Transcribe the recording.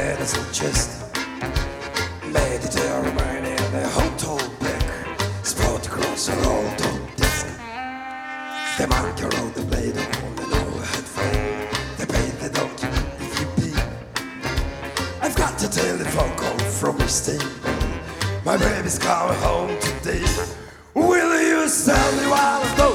medicine chest. Mediterranean in the hotel back. Sport across a rolled top desk. The monkey rode the blade on an overhead frame. They paid the donkey if you pee. I've got a telephone call from Istanbul. My baby's coming home today. Will you sell me one of those